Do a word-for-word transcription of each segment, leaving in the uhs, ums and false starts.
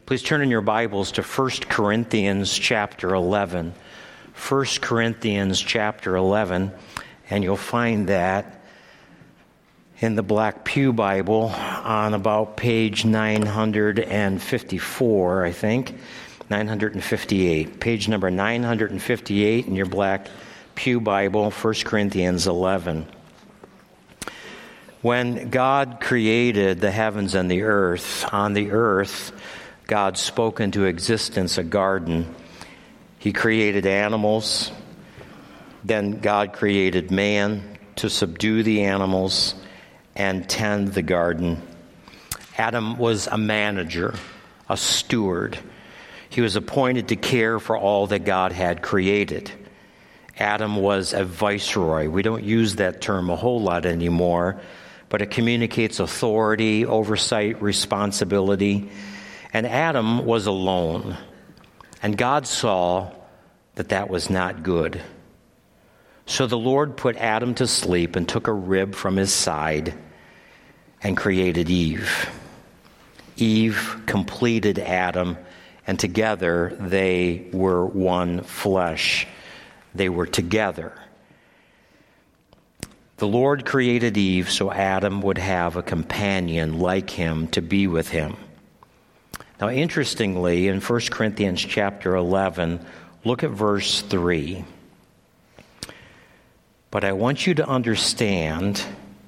Please turn in your Bibles to First Corinthians chapter eleven. First Corinthians chapter eleven, and you'll find that in the Black Pew Bible on about page nine hundred fifty-four, I think, nine hundred fifty-eight. Page number nine hundred fifty-eight in your Black Pew Bible, First Corinthians eleven. When God created the heavens and the earth, on the earth, God spoke into existence a garden. He created animals. Then God created man to subdue the animals and tend the garden. Adam was a manager, a steward. He was appointed to care for all that God had created. Adam was a viceroy. We don't use that term a whole lot anymore, but it communicates authority, oversight, responsibility. And Adam was alone, and God saw that that was not good. So the Lord put Adam to sleep and took a rib from his side and created Eve. Eve completed Adam, and together they were one flesh. They were together. The Lord created Eve so Adam would have a companion like him to be with him. Now, interestingly, in First Corinthians chapter eleven, look at verse three. But I want you to understand,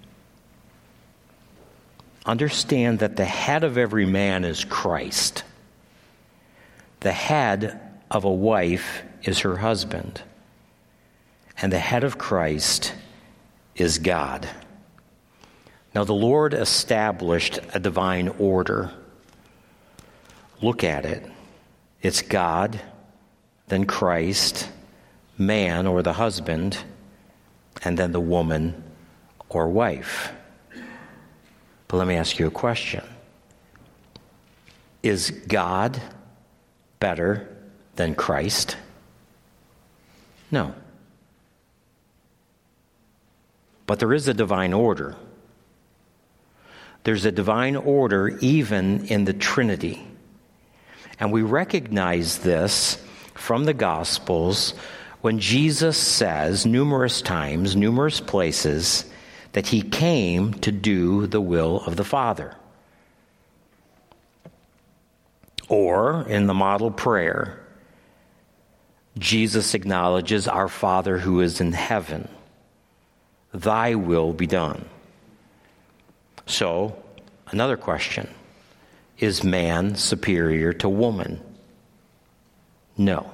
understand that the head of every man is Christ. The head of a wife is her husband. And the head of Christ is God. Now, the Lord established a divine order. Look at it. It's God, then Christ, man or the husband, and then the woman or wife. But let me ask you a question. Is God better than Christ? No. But there is a divine order. There's a divine order even in the Trinity. And we recognize this from the Gospels when Jesus says numerous times, numerous places, that he came to do the will of the Father. Or in the model prayer, Jesus acknowledges, "Our Father who is in heaven, thy will be done." So, another question. Is man superior to woman? No.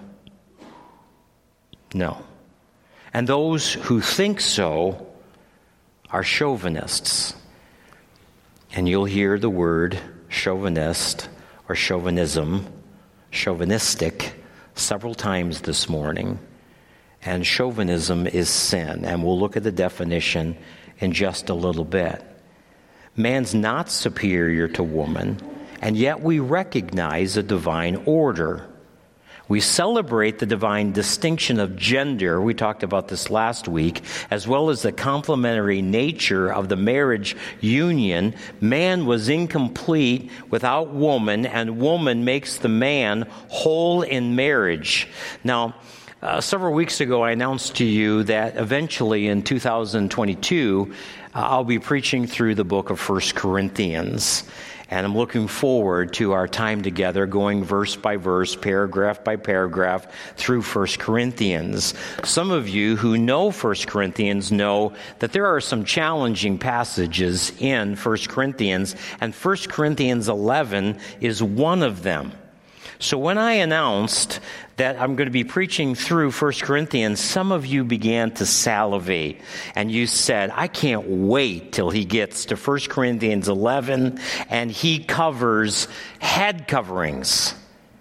No. And those who think so are chauvinists. And you'll hear the word chauvinist or chauvinism, chauvinistic, several times this morning. And chauvinism is sin. And we'll look at the definition in just a little bit. Man's not superior to woman. And yet we recognize a divine order. We celebrate the divine distinction of gender. We talked about this last week, as well as the complementary nature of the marriage union. Man was incomplete without woman, and woman makes the man whole in marriage. Now, uh, several weeks ago, I announced to you that eventually in two thousand twenty-two, uh, I'll be preaching through the book of First Corinthians. And I'm looking forward to our time together going verse by verse, paragraph by paragraph through First Corinthians. Some of you who know First Corinthians know that there are some challenging passages in First Corinthians, and First Corinthians eleven is one of them. So when I announced that I'm going to be preaching through First Corinthians, some of you began to salivate. And you said, I can't wait till he gets to First Corinthians eleven and he covers head coverings.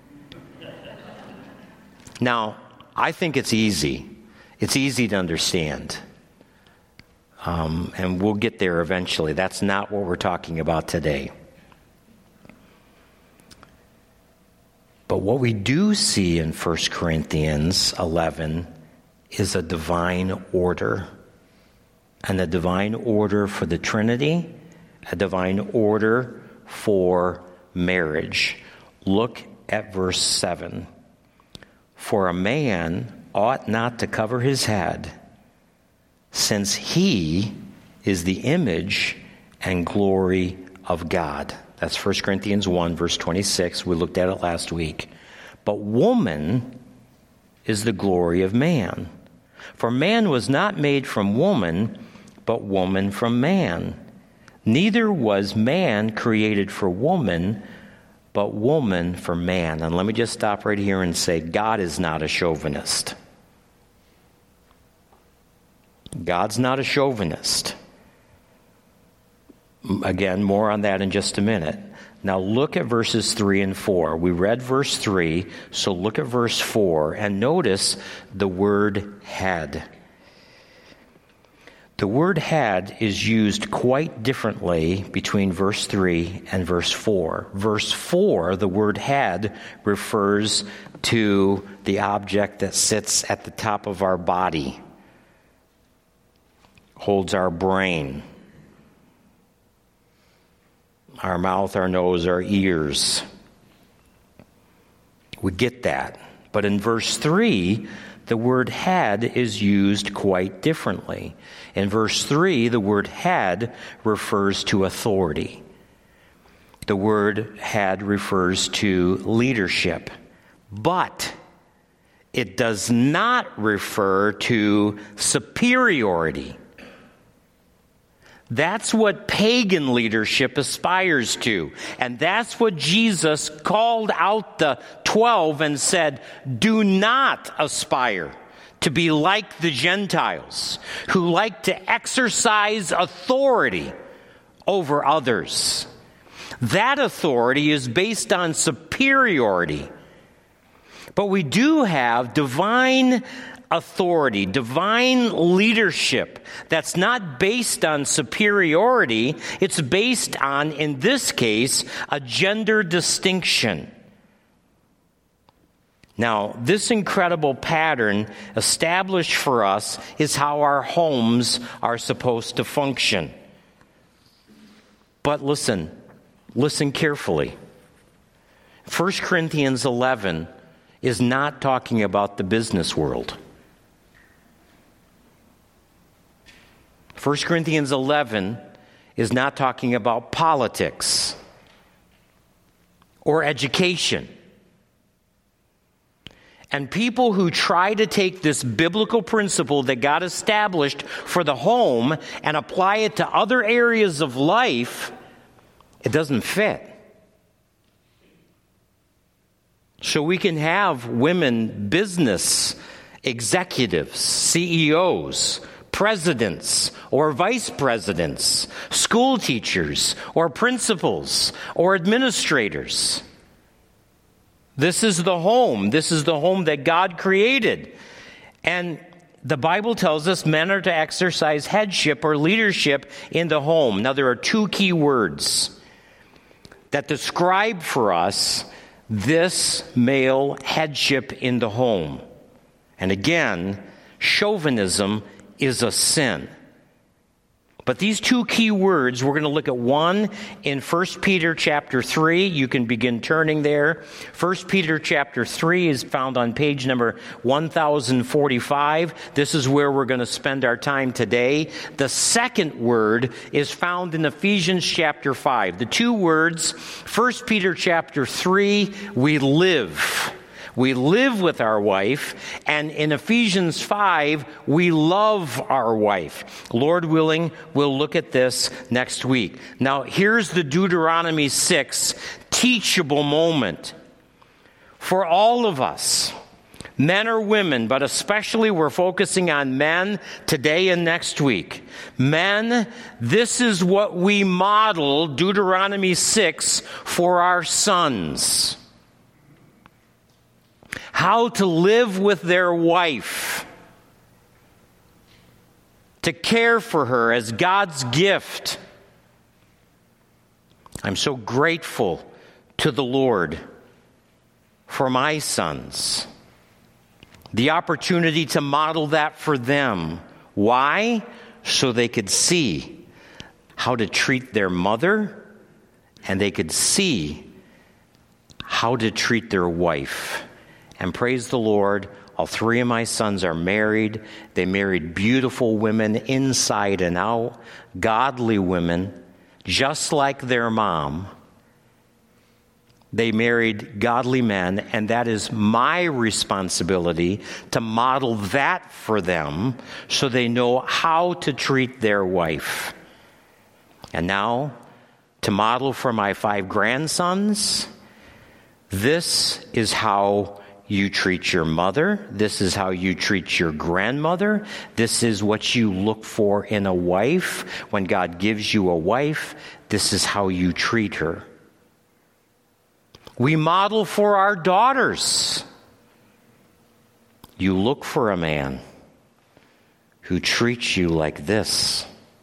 Now, I think it's easy. It's easy to understand. Um, and we'll get there eventually. That's not what we're talking about today. But what we do see in First Corinthians eleven is a divine order. And a divine order for the Trinity, a divine order for marriage. look at verse seven. For a man ought not to cover his head, since he is the image and glory of God. That's First Corinthians one, verse twenty-six. We looked at it last week. But woman is the glory of man. For man was not made from woman, but woman from man. Neither was man created for woman, but woman for man. And let me just stop right here and say, God is not a chauvinist. God's not a chauvinist. Again, more on that in just a minute. Now look at verses three and four. We read verse three, so look at verse four and notice the word head. The word head is used quite differently between verse three and verse four. Verse four, the word head refers to the object that sits at the top of our body, holds our brain, our mouth, our nose, our ears. We get that. But in verse three, the word head is used quite differently. In verse three, the word head refers to authority. The word head refers to leadership. But it does not refer to superiority. That's what pagan leadership aspires to. And that's what Jesus called out the twelve and said, do not aspire to be like the Gentiles who like to exercise authority over others. That authority is based on superiority. But we do have divine authority, divine leadership that's not based on superiority. It's based on, in this case, a gender distinction. Now, this incredible pattern established for us is how our homes are supposed to function. But listen, listen carefully. First Corinthians eleven is not talking about the business world. First Corinthians eleven is not talking about politics or education. And people who try to take this biblical principle that God established for the home and apply it to other areas of life, it doesn't fit. So we can have women business executives, C E Os, presidents or vice presidents, school teachers or principals or administrators. This is the home. This is the home that God created. And the Bible tells us men are to exercise headship or leadership in the home. Now, there are two key words that describe for us this male headship in the home. And again, chauvinism is a sin. But these two key words, we're going to look at one in First Peter chapter three. You can begin turning there. First Peter chapter three is found on page number one thousand forty-five. This is where we're going to spend our time today. The second word is found in Ephesians chapter five. The two words, First Peter chapter three, we live. We live with our wife, and in Ephesians five, we love our wife. Lord willing, we'll look at this next week. Now, here's the Deuteronomy six teachable moment. For all of us, men or women, but especially we're focusing on men today and next week. Men, this is what we model, Deuteronomy six, for our sons. How to live with their wife, to care for her as God's gift. I'm so grateful to the Lord for my sons, the opportunity to model that for them. Why? So they could see how to treat their mother, and they could see how to treat their wife. And praise the Lord, all three of my sons are married. They married beautiful women inside and out, godly women, just like their mom. They married godly men, and that is my responsibility to model that for them so they know how to treat their wife. And now, to model for my five grandsons, this is how you treat your mother. This is how you treat your grandmother. This is what you look for in a wife. When God gives you a wife, this is how you treat her. We model for our daughters. You look for a man who treats you like this.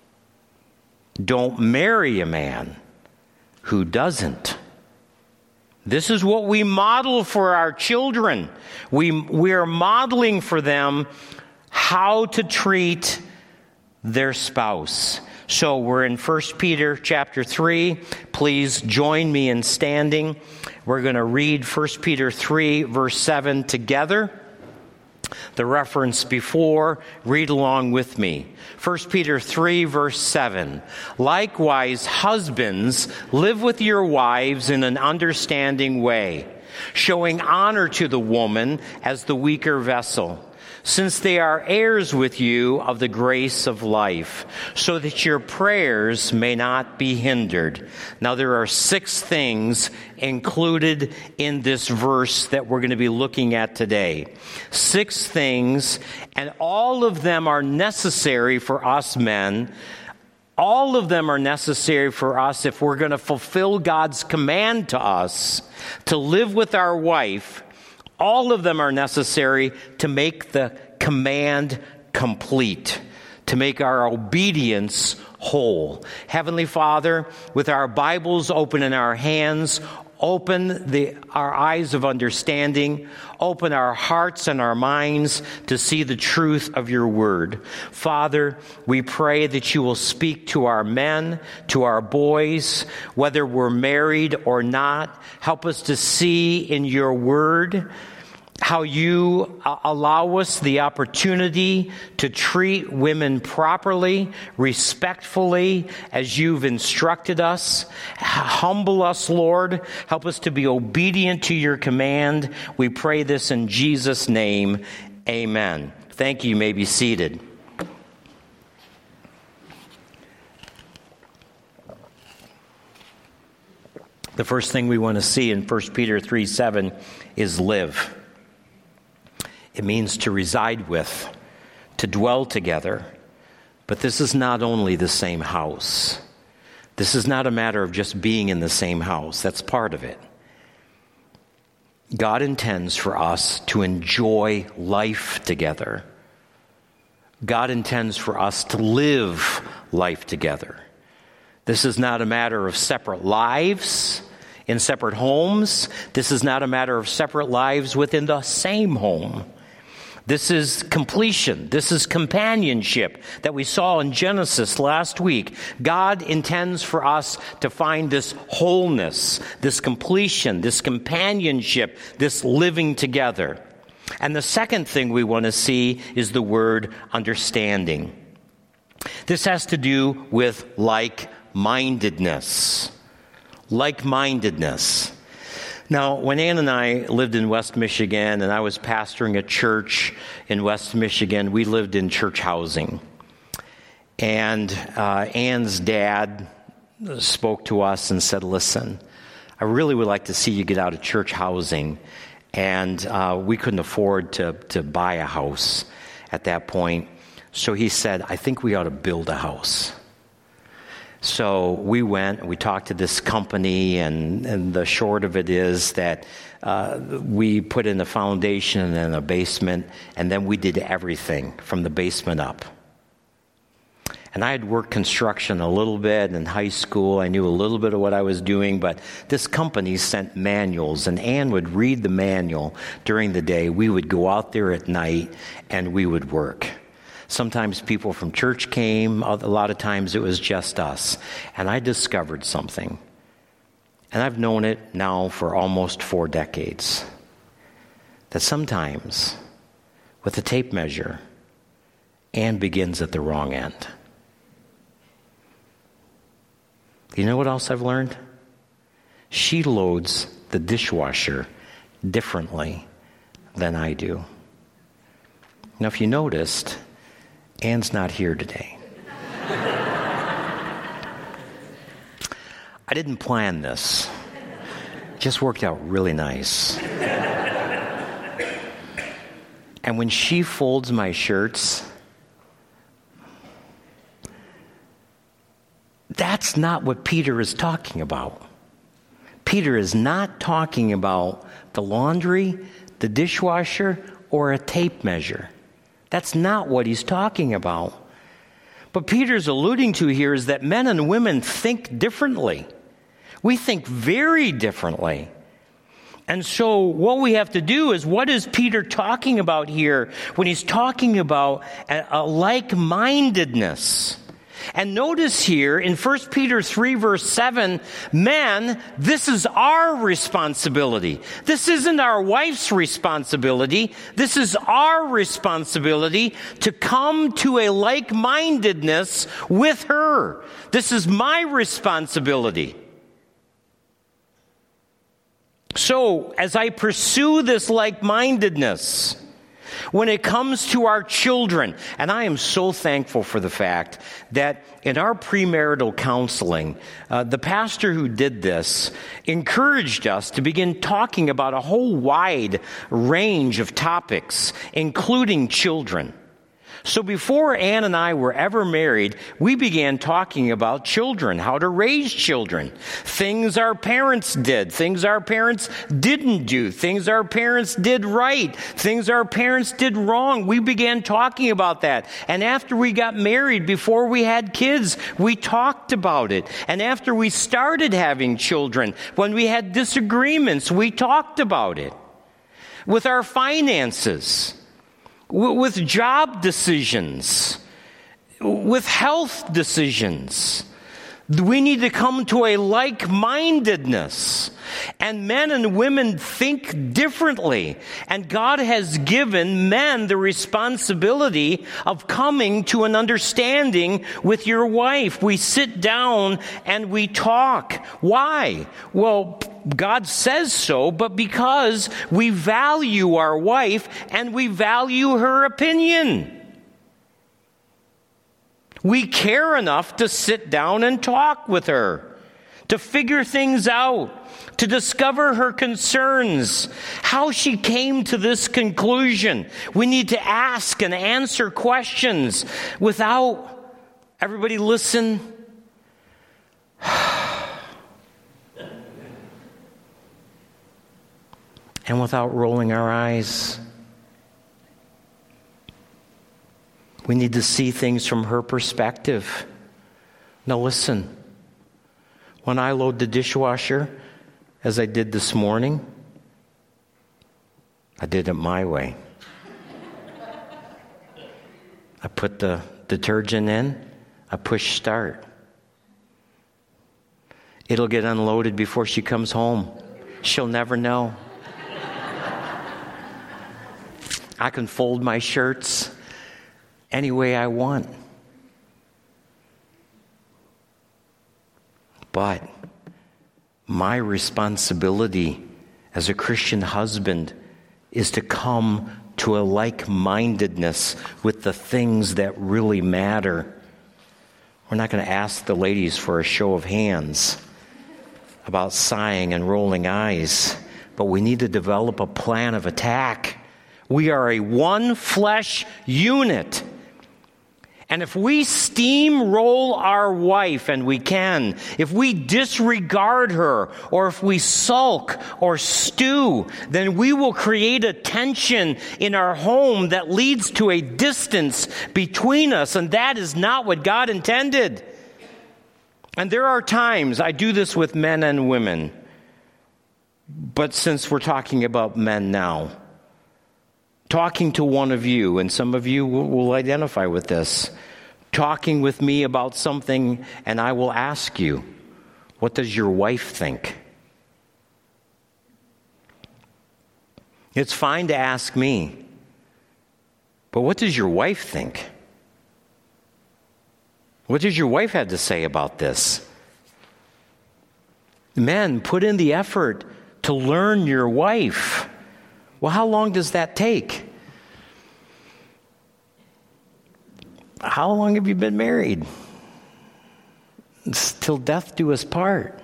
Don't marry a man who doesn't. This is what we model for our children. We, we are modeling for them how to treat their spouse. So we're in First Peter chapter three. Please join me in standing. We're going to read First Peter three, verse seven together. The reference before, read along with me. First Peter three, verse seven. Likewise, husbands, live with your wives in an understanding way, showing honor to the woman as the weaker vessel, since they are heirs with you of the grace of life, so that your prayers may not be hindered. Now, there are six things included in this verse that we're going to be looking at today. Six things, and all of them are necessary for us men. All of them are necessary for us if we're going to fulfill God's command to us to live with our wife. All of them are necessary to make the command complete, to make our obedience whole. Heavenly Father, with our Bibles open in our hands, open the, our eyes of understanding, open our hearts and our minds to see the truth of your word. Father, we pray that you will speak to our men, to our boys, whether we're married or not. Help us to see in your word how you allow us the opportunity to treat women properly, respectfully, as you've instructed us. Humble us, Lord. Help us to be obedient to your command. We pray this in Jesus' name. Amen. Thank you. You may be seated. The first thing we want to see in First Peter three seven is live. It means to reside with, to dwell together. But this is not only the same house. This is not a matter of just being in the same house. That's part of it. God intends for us to enjoy life together. God intends for us to live life together. This is not a matter of separate lives in separate homes. This is not a matter of separate lives within the same home. This is completion. This is companionship that we saw in Genesis last week. God intends for us to find this wholeness, this completion, this companionship, this living together. And the second thing we want to see is the word understanding. This has to do with like-mindedness. Like-mindedness. Now, when Ann and I lived in West Michigan and I was pastoring a church in West Michigan, we lived in church housing. And uh, Ann's dad spoke to us and said, listen, I really would like to see you get out of church housing. And uh, we couldn't afford to, to buy a house at that point. So he said, I think we ought to build a house. So we went and we talked to this company, and, and the short of it is that uh, we put in a foundation and then a basement, and then we did everything from the basement up. And I had worked construction a little bit in high school. I knew a little bit of what I was doing, but this company sent manuals, and Ann would read the manual during the day. We would go out there at night, and we would work. Sometimes people from church came. A lot of times it was just us. And I discovered something. and I've known it now for almost four decades, that sometimes with a tape measure, Ann begins at the wrong end. You know what else I've learned? She loads the dishwasher differently than I do. Now, if you noticed, Ann's not here today. I didn't plan this. It just worked out really nice. And when she folds my shirts, that's not what Peter is talking about. Peter is not talking about the laundry, the dishwasher, or a tape measure. That's not what he's talking about. But Peter's alluding to here is that men and women think differently. We think very differently. And so what we have to do is, what is Peter talking about here when he's talking about a, a like-mindedness? And notice here in First Peter three, verse seven, men, this is our responsibility. This isn't our wife's responsibility. This is our responsibility to come to a like-mindedness with her. This is my responsibility. So, as I pursue this like-mindedness, when it comes to our children, and I am so thankful for the fact that in our premarital counseling, uh, the pastor who did this encouraged us to begin talking about a whole wide range of topics, including children. So before Ann and I were ever married, we began talking about children, how to raise children, things our parents did, things our parents didn't do, things our parents did right, things our parents did wrong. We began talking about that. And after we got married, before we had kids, we talked about it. And after we started having children, when we had disagreements, we talked about it. With our finances, with job decisions, with health decisions. We need to come to a like-mindedness. And men and women think differently. And God has given men the responsibility of coming to an understanding with your wife. We sit down and we talk. Why? Well, God says so, but because we value our wife and we value her opinion. We care enough to sit down and talk with her, to figure things out, to discover her concerns, how she came to this conclusion. We need to ask and answer questions without, everybody listen, and without rolling our eyes. We need to see things from her perspective. Now listen, when I load the dishwasher, as I did this morning, I did it my way. I put the detergent in, I push start. It'll get unloaded before she comes home. She'll never know. I can fold my shirts any way I want. But my responsibility as a Christian husband is to come to a like-mindedness with the things that really matter. We're not going to ask the ladies for a show of hands about sighing and rolling eyes, but we need to develop a plan of attack. We are a one flesh unit. And if we steamroll our wife, and we can, if we disregard her, or if we sulk or stew, then we will create a tension in our home that leads to a distance between us, and that is not what God intended. And there are times, I do this with men and women, but since we're talking about men now, talking to one of you, and some of you will, will identify with this, talking with me about something, and I will ask you, what does your wife think? It's fine to ask me. But what does your wife think? What does your wife have to say about this? Men, put in the effort to learn your wife. Well, how long does that take? How long have you been married? It's till death do us part.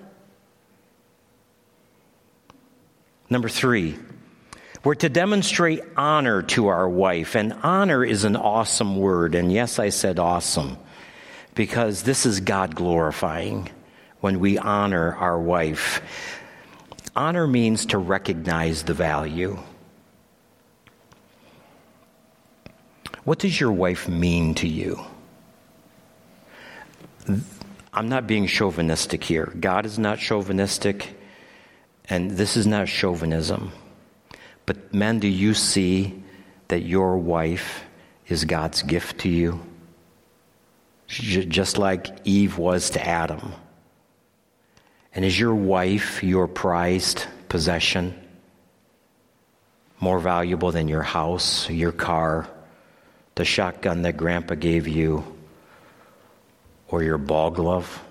Number three, we're to demonstrate honor to our wife. And honor is an awesome word. And yes, I said awesome, because this is God glorifying when we honor our wife. Honor means to recognize the value. What does your wife mean to you? I'm not being chauvinistic here. God is not chauvinistic, and this is not chauvinism. But men, do you see that your wife is God's gift to you? Just like Eve was to Adam. And is your wife your prized possession? More valuable than your house, your car, the shotgun that Grandpa gave you, or your ball glove?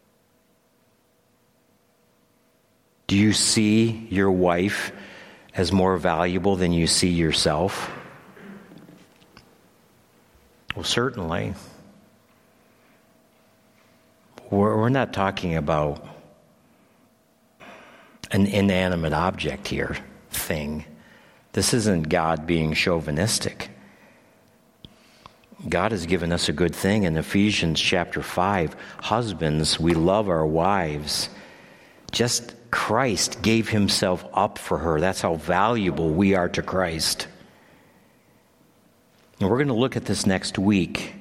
Do you see your wife as more valuable than you see yourself? Well, certainly. We're, we're not talking about an inanimate object here, thing. This isn't God being chauvinistic. God has given us a good thing in Ephesians chapter five. Husbands, we love our wives. Just Christ gave himself up for her. That's how valuable we are to Christ. And we're going to look at this next week.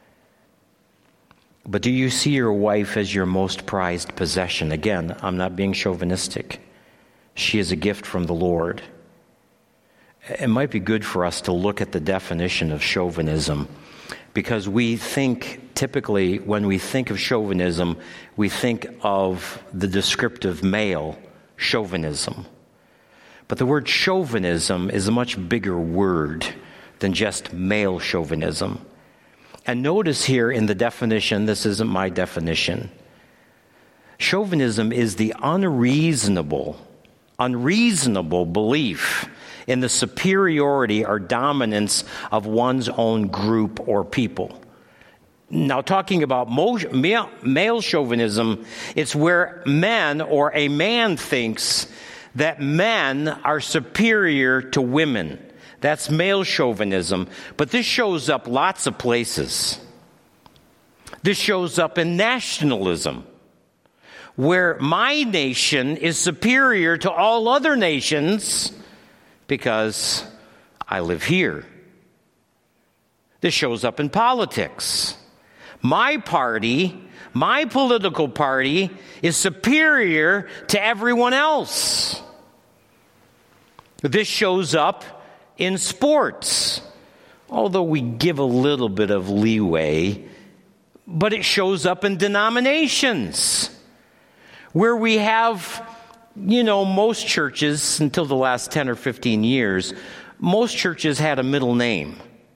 But do you see your wife as your most prized possession? Again, I'm not being chauvinistic. She is a gift from the Lord. It might be good for us to look at the definition of chauvinism, because we think, typically, when we think of chauvinism, we think of the descriptive male chauvinism. But the word chauvinism is a much bigger word than just male chauvinism. And notice here in the definition, this isn't my definition. Chauvinism is the unreasonable, unreasonable belief in the superiority or dominance of one's own group or people. Now, talking about male, male chauvinism, it's where men or a man thinks that men are superior to women. That's male chauvinism. But this shows up lots of places. This shows up in nationalism, where my nation is superior to all other nations because I live here. This shows up in politics. My party, my political party, is superior to everyone else. This shows up in sports, although we give a little bit of leeway, but it shows up in denominations, where we have, you know, most churches, until the last ten or fifteen years, most churches had a middle name.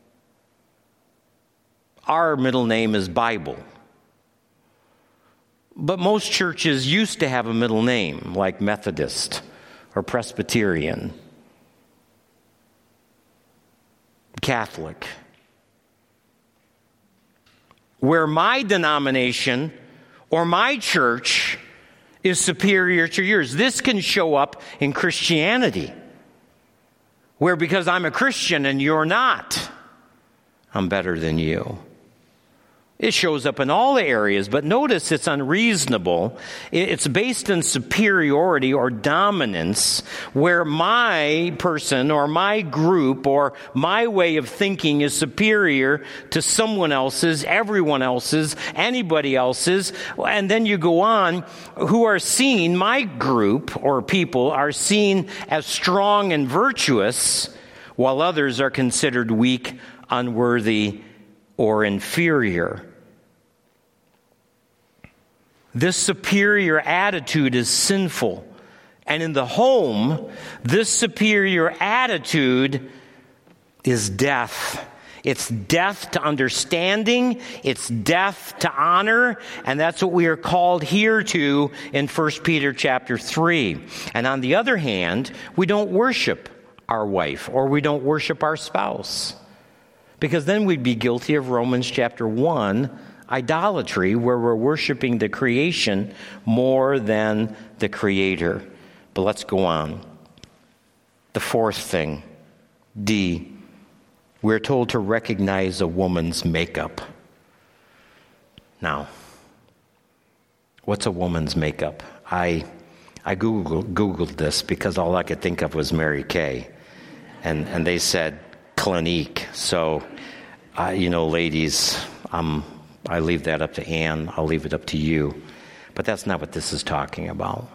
Our middle name is Bible. But most churches used to have a middle name, like Methodist or Presbyterian, Catholic. Where my denomination or my church is superior to yours. This can show up in Christianity, where because I'm a Christian and you're not, I'm better than you. It shows up in all the areas, but notice it's unreasonable. It's based in superiority or dominance, where my person or my group or my way of thinking is superior to someone else's, everyone else's, anybody else's. And then you go on, who are seen, my group or people are seen as strong and virtuous, while others are considered weak, unworthy, or inferior. This superior attitude is sinful And in the home, this superior attitude is death. It's death to understanding. It's death to honor. And that's what we are called here to in First Peter chapter three. And on the other hand, we don't worship our wife or we don't worship our spouse. Because then we'd be guilty of Romans chapter one, idolatry, where we're worshiping the creation more than the Creator. But let's go on. The fourth thing, D. We're told to recognize a woman's makeup. Now, what's a woman's makeup? I I Googled, Googled this because all I could think of was Mary Kay. And and they said Clinique. So, uh, you know, ladies, um, I leave that up to Anne. I'll leave it up to you. But that's not what this is talking about.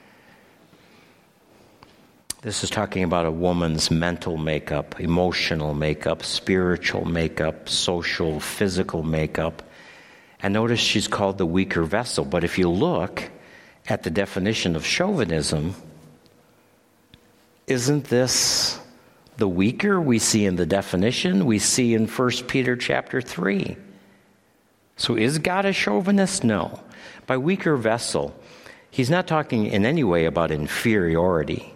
This is talking about a woman's mental makeup, emotional makeup, spiritual makeup, social, physical makeup. And notice she's called the weaker vessel. But if you look at the definition of chauvinism, isn't this the weaker we see in the definition we see in First Peter chapter three? So is God a chauvinist? No. By weaker vessel, he's not talking in any way about inferiority.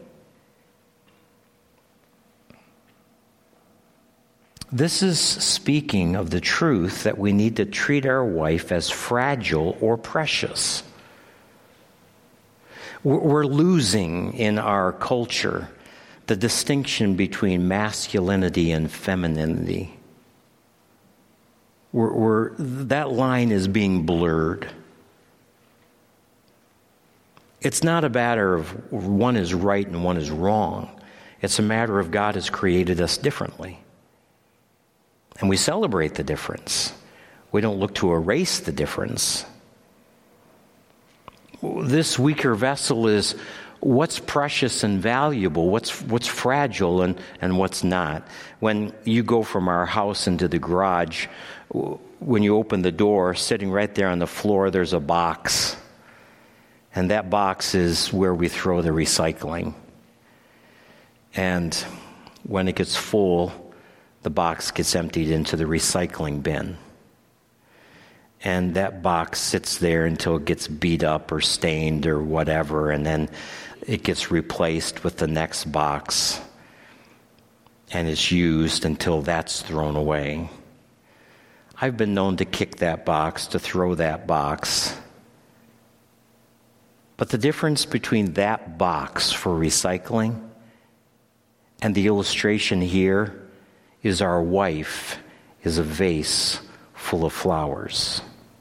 This is speaking of the truth that we need to treat our wife as fragile or precious. We're losing in our culture the distinction between masculinity and femininity. We're, we're, that line is being blurred. It's not a matter of one is right and one is wrong. It's a matter of God has created us differently. And we celebrate the difference. We don't look to erase the difference. This weaker vessel is what's precious and valuable, what's what's fragile and, and what's not. When you go from our house into the garage, when you open the door, sitting right there on the floor, there's a box. And that box is where we throw the recycling. And when it gets full, the box gets emptied into the recycling bin. And that box sits there until it gets beat up or stained or whatever, and then it gets replaced with the next box, and it's used until that's thrown away. I've been known to kick that box, to throw that box. But the difference between that box for recycling and the illustration here is our wife is a vase full of flowers.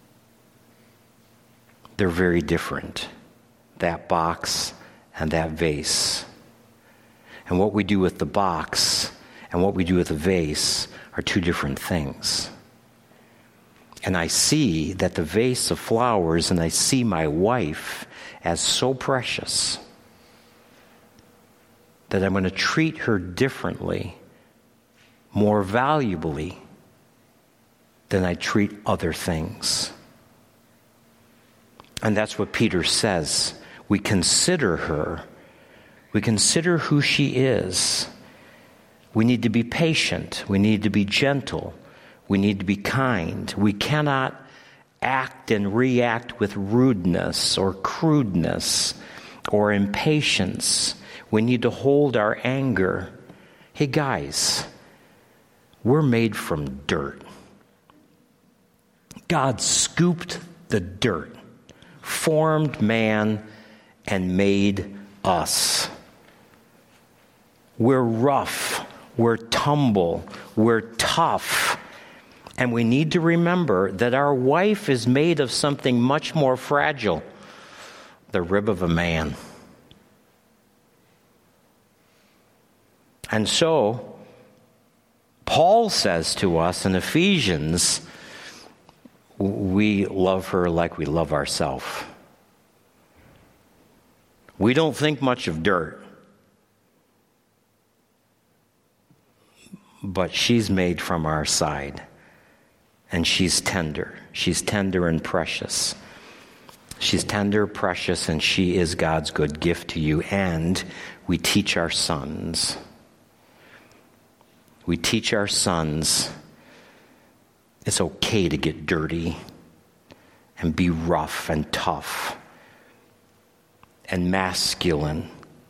They're very different, that box and that vase. And what we do with the box and what we do with the vase are two different things. And I see that the vase of flowers, and I see my wife as so precious that I'm going to treat her differently, more valuably than I treat other things. And that's what Peter says. We consider her. We consider who she is. We need to be patient. We need to be gentle. We need to be kind. We cannot act and react with rudeness or crudeness or impatience. We need to hold our anger. Hey guys, we're made from dirt. God scooped the dirt, formed man, and made us. We're rough, we're tumble, we're tough. And we need to remember that our wife is made of something much more fragile, the rib of a man. And so, Paul says to us in Ephesians, we love her like we love ourselves. We don't think much of dirt, but she's made from our side, and she's tender. She's tender and precious. She's tender, precious, and she is God's good gift to you. And we teach our sons. We teach our sons it's okay to get dirty and be rough and tough and masculine.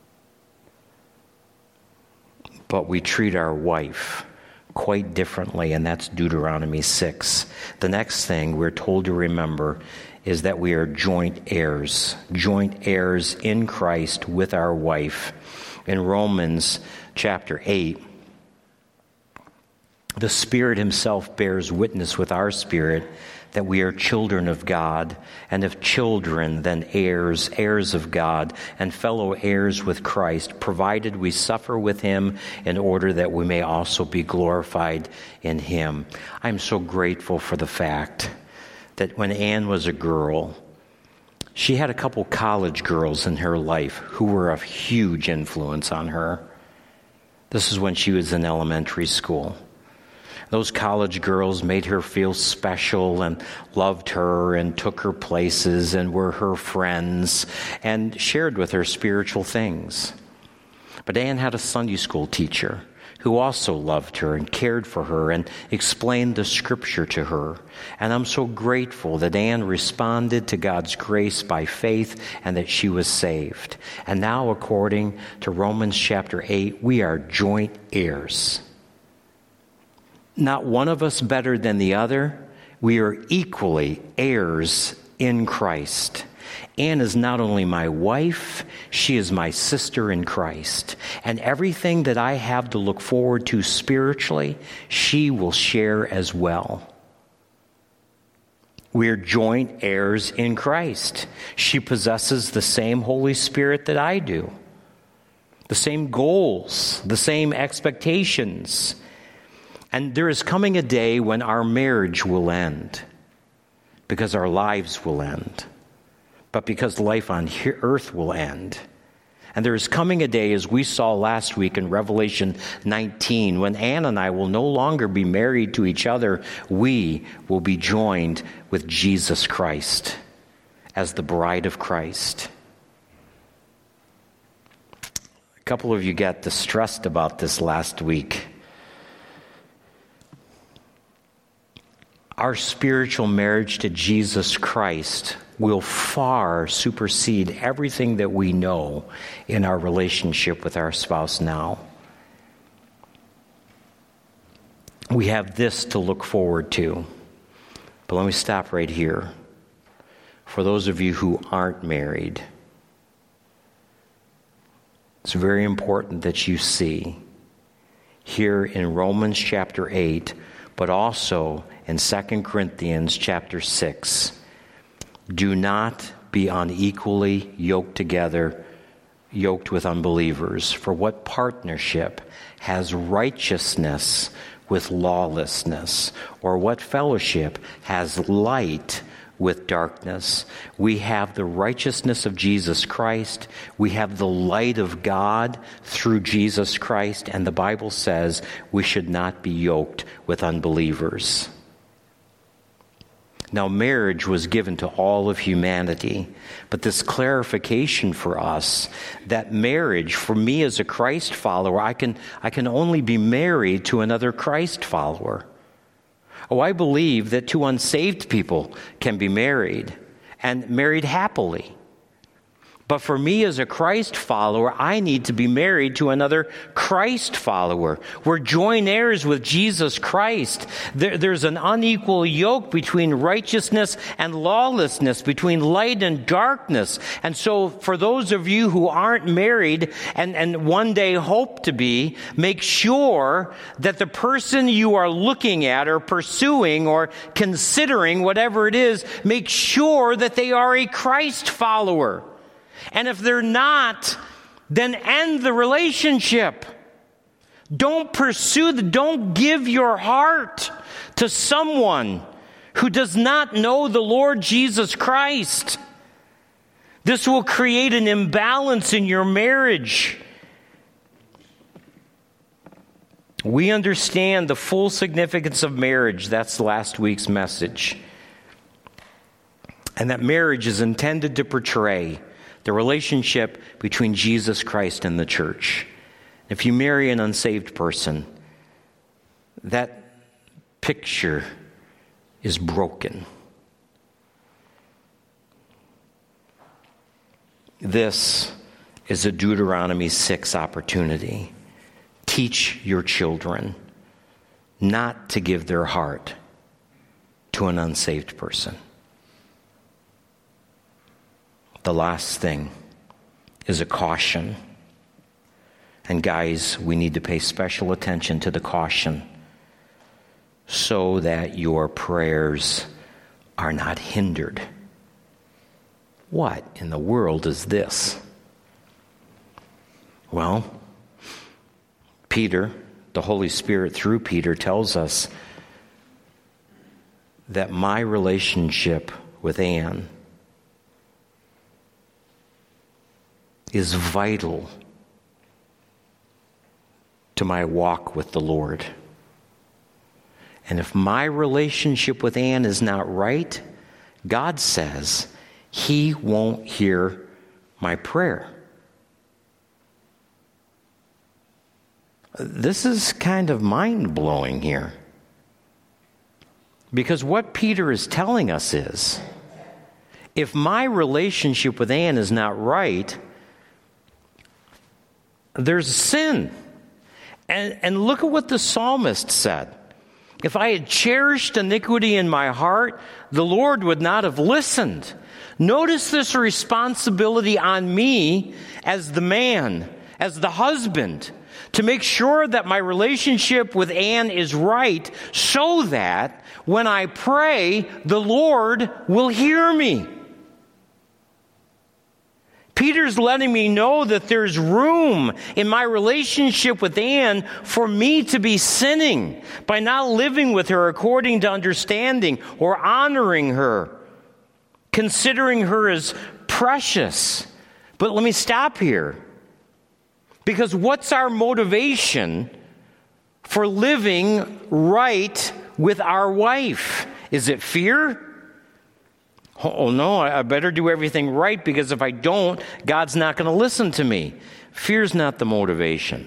But we treat our wife quite differently, and that's Deuteronomy six. The next thing we're told to remember is that we are joint heirs, joint heirs in Christ with our wife. In Romans chapter eight, the Spirit himself bears witness with our spirit that we are children of God, and if children, then heirs, heirs of God, and fellow heirs with Christ, provided we suffer with him in order that we may also be glorified in him. I'm so grateful for the fact that when Anne was a girl, she had a couple college girls in her life who were of huge influence on her. This is when she was in elementary school. Those college girls made her feel special and loved her and took her places and were her friends and shared with her spiritual things. But Anne had a Sunday school teacher who also loved her and cared for her and explained the scripture to her. And I'm so grateful that Anne responded to God's grace by faith and that she was saved. And now, according to Romans chapter eight, we are joint heirs. Not one of us better than the other. We are equally heirs in Christ. Anne is not only my wife, she is my sister in Christ. And everything that I have to look forward to spiritually, she will share as well. We are joint heirs in Christ. She possesses the same Holy Spirit that I do, the same goals, the same expectations. And there is coming a day when our marriage will end, because our lives will end, but because life on earth will end. And there is coming a day, as we saw last week in Revelation nineteen, when Anne and I will no longer be married to each other. We will be joined with Jesus Christ as the bride of Christ. A couple of you got distressed about this last week. Our spiritual marriage to Jesus Christ will far supersede everything that we know in our relationship with our spouse now. We have this to look forward to. But let me stop right here. For those of you who aren't married, it's very important that you see here in Romans chapter eight, but also in Second Corinthians chapter six, do not be unequally yoked together, yoked with unbelievers. For what partnership has righteousness with lawlessness? Or what fellowship has light with darkness? We have the righteousness of Jesus Christ. We have the light of God through Jesus Christ. And the Bible says we should not be yoked with unbelievers. Now, marriage was given to all of humanity, but this clarification for us that marriage, for me as a Christ follower, I can, I can only be married to another Christ follower. Oh, I believe that two unsaved people can be married and married happily. But for me as a Christ follower, I need to be married to another Christ follower. We're joint heirs with Jesus Christ. There, there's an unequal yoke between righteousness and lawlessness, between light and darkness. And so for those of you who aren't married and, and one day hope to be, make sure that the person you are looking at or pursuing or considering, whatever it is, make sure that they are a Christ follower. And if they're not, then end the relationship. Don't pursue, the, don't give your heart to someone who does not know the Lord Jesus Christ. This will create an imbalance in your marriage. We understand the full significance of marriage. That's last week's message. And that marriage is intended to portray the relationship between Jesus Christ and the church. If you marry an unsaved person, that picture is broken. This is a Deuteronomy six opportunity. Teach your children not to give their heart to an unsaved person. The last thing is a caution. And guys, we need to pay special attention to the caution so that your prayers are not hindered. What in the world is this? Well, Peter, the Holy Spirit through Peter, tells us that my relationship with Anne is vital to my walk with the Lord. And if my relationship with Anne is not right, God says He won't hear my prayer. This is kind of mind-blowing here. Because what Peter is telling us is, if my relationship with Anne is not right, there's sin. And, and look at what the psalmist said. If I had cherished iniquity in my heart, the Lord would not have listened. Notice this responsibility on me as the man, as the husband, to make sure that my relationship with Anne is right so that when I pray, the Lord will hear me. Peter's letting me know that there's room in my relationship with Anne for me to be sinning by not living with her according to understanding or honoring her, considering her as precious. But let me stop here. Because what's our motivation for living right with our wife? Is it fear? Oh, no, I better do everything right because if I don't, God's not going to listen to me. Fear's not the motivation.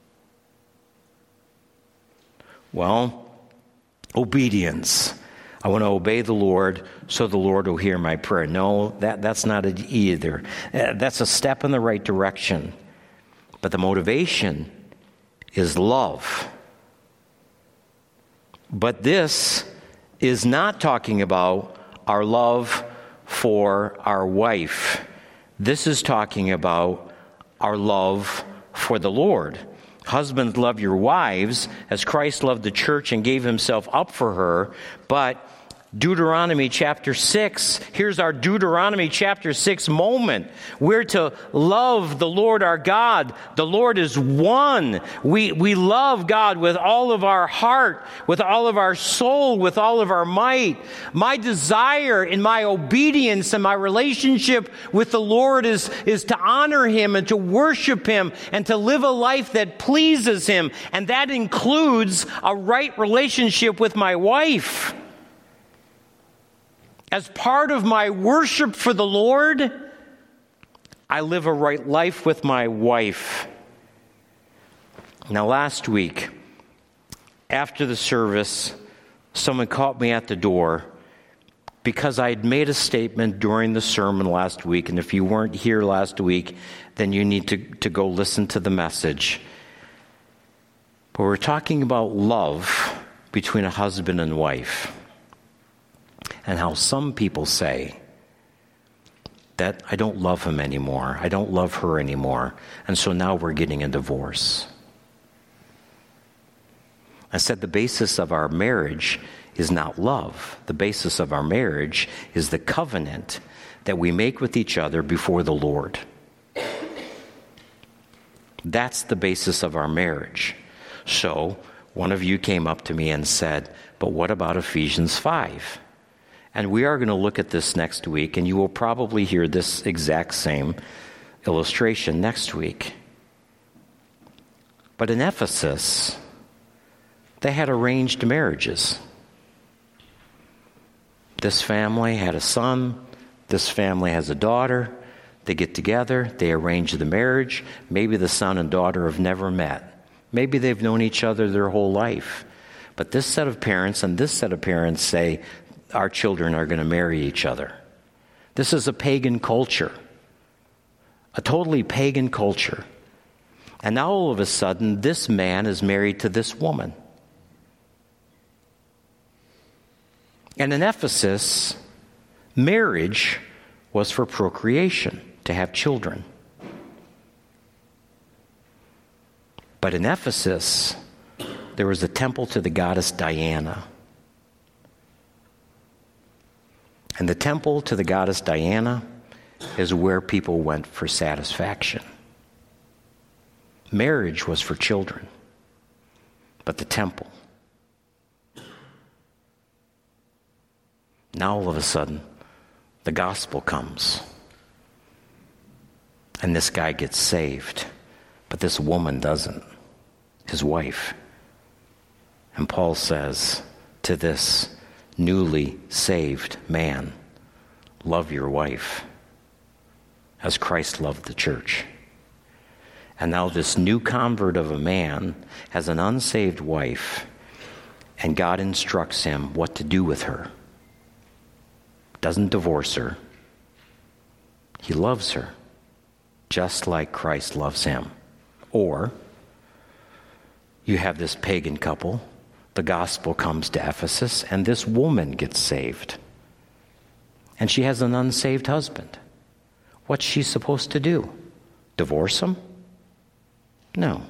Well, obedience. I want to obey the Lord so the Lord will hear my prayer. No, that, that's not it either. That's a step in the right direction. But the motivation is love. But this is not talking about our love for our wife. This is talking about our love for the Lord. Husbands, love your wives as Christ loved the church and gave himself up for her. But Deuteronomy chapter six, here's our Deuteronomy chapter six moment. We're to love the Lord our God. The Lord is one. We, we love God with all of our heart, with all of our soul, with all of our might. My desire in my obedience and my relationship with the Lord is, is to honor Him and to worship Him and to live a life that pleases Him. And that includes a right relationship with my wife. As part of my worship for the Lord, I live a right life with my wife. Now, last week, after the service, someone caught me at the door because I had made a statement during the sermon last week. And if you weren't here last week, then you need to, to go listen to the message. But we're talking about love between a husband and wife. And how some people say that I don't love him anymore. I don't love her anymore. And so now we're getting a divorce. I said the basis of our marriage is not love. The basis of our marriage is the covenant that we make with each other before the Lord. That's the basis of our marriage. So one of you came up to me and said, but what about Ephesians five? And we are going to look at this next week, and you will probably hear this exact same illustration next week. But in Ephesus, they had arranged marriages. This family had a son, This family has a daughter. They get together. They arrange the marriage. Maybe the son and daughter have never met. Maybe they've known each other their whole life. But this set of parents and this set of parents say, our children are going to marry each other. This is a pagan culture. A totally pagan culture. And now all of a sudden, this man is married to this woman. And in Ephesus, marriage was for procreation, to have children. But in Ephesus, there was a temple to the goddess Diana. And the temple to the goddess Diana is where people went for satisfaction. Marriage was for children, but the temple. Now all of a sudden, the gospel comes. And this guy gets saved, but this woman doesn't, his wife. And Paul says to this newly saved man, love your wife as Christ loved the church. And now this new convert of a man has an unsaved wife, and God instructs him what to do with her. Doesn't divorce her. He loves her, just like Christ loves him. Or, you have this pagan couple, the gospel comes to Ephesus, and this woman gets saved. And she has an unsaved husband. What's she supposed to do? Divorce him? No.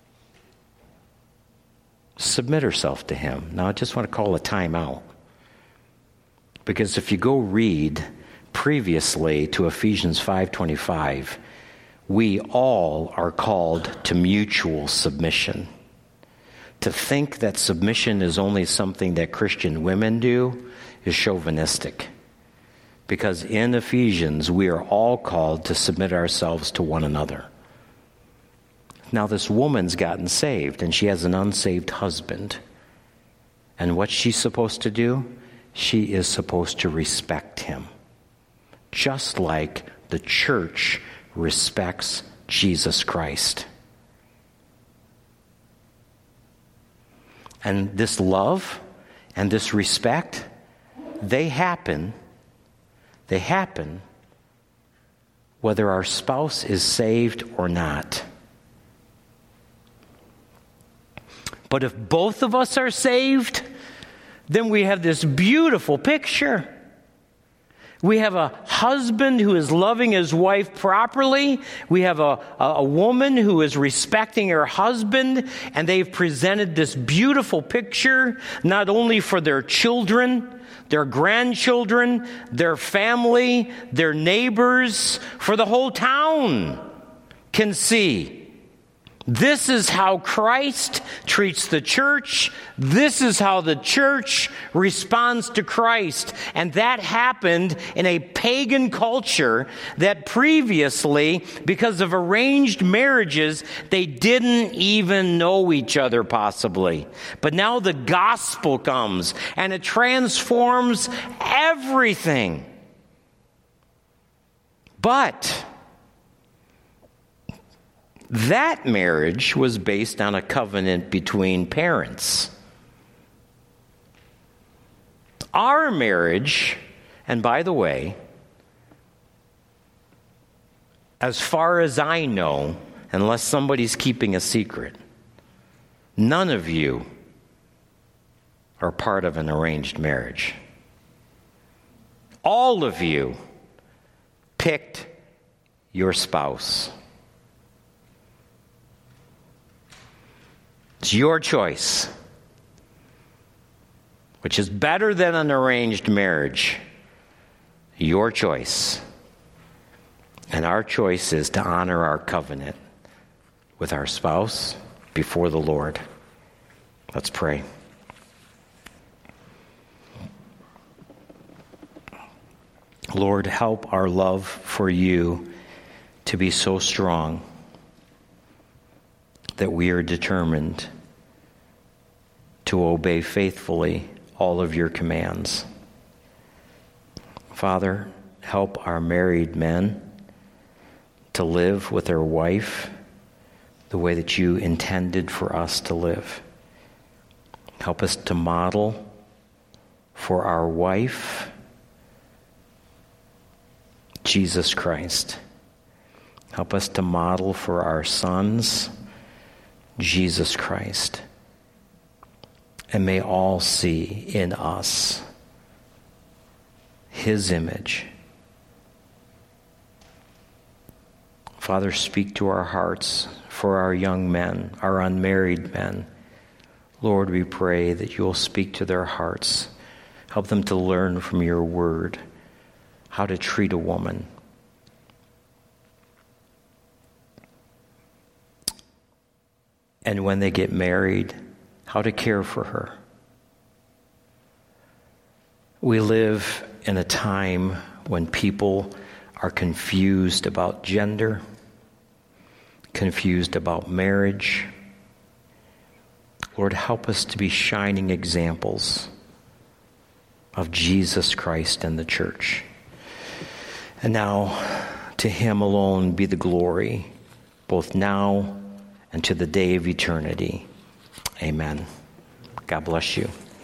Submit herself to him. Now, I just want to call a time out. Because if you go read previously to Ephesians five twenty-five, we all are called to mutual submission. To think that submission is only something that Christian women do is chauvinistic. Because in Ephesians, we are all called to submit ourselves to one another. Now, this woman's gotten saved, and she has an unsaved husband. And what's she supposed to do? She is supposed to respect him. Just like the church respects Jesus Christ. And this love and this respect, they happen, they happen whether our spouse is saved or not. But if both of us are saved, then we have this beautiful picture. We have a husband who is loving his wife properly. We have a, a, a woman who is respecting her husband. And they've presented this beautiful picture, not only for their children, their grandchildren, their family, their neighbors, for the whole town can see. This is how Christ treats the church. This is how the church responds to Christ. And that happened in a pagan culture that previously, because of arranged marriages, they didn't even know each other possibly. But now the gospel comes and it transforms everything. But that marriage was based on a covenant between parents. Our marriage, and by the way, as far as I know, unless somebody's keeping a secret, none of you are part of an arranged marriage. All of you picked your spouse. It's your choice, which is better than an arranged marriage. Your choice. And our choice is to honor our covenant with our spouse before the Lord. Let's pray. Lord, help our love for you to be so strong that we are determined to obey faithfully all of your commands. Father, help our married men to live with their wife the way that you intended for us to live. Help us to model for our wife Jesus Christ. Help us to model for our sons Jesus Christ. And may all see in us His image. Father, speak to our hearts for our young men, our unmarried men. Lord, we pray that you will speak to their hearts. Help them to learn from your word how to treat a woman. And when they get married, how to care for her. We live in a time when people are confused about gender, confused about marriage. Lord, help us to be shining examples of Jesus Christ and the church. And now, to Him alone be the glory, both now and to the day of eternity. Amen. God bless you.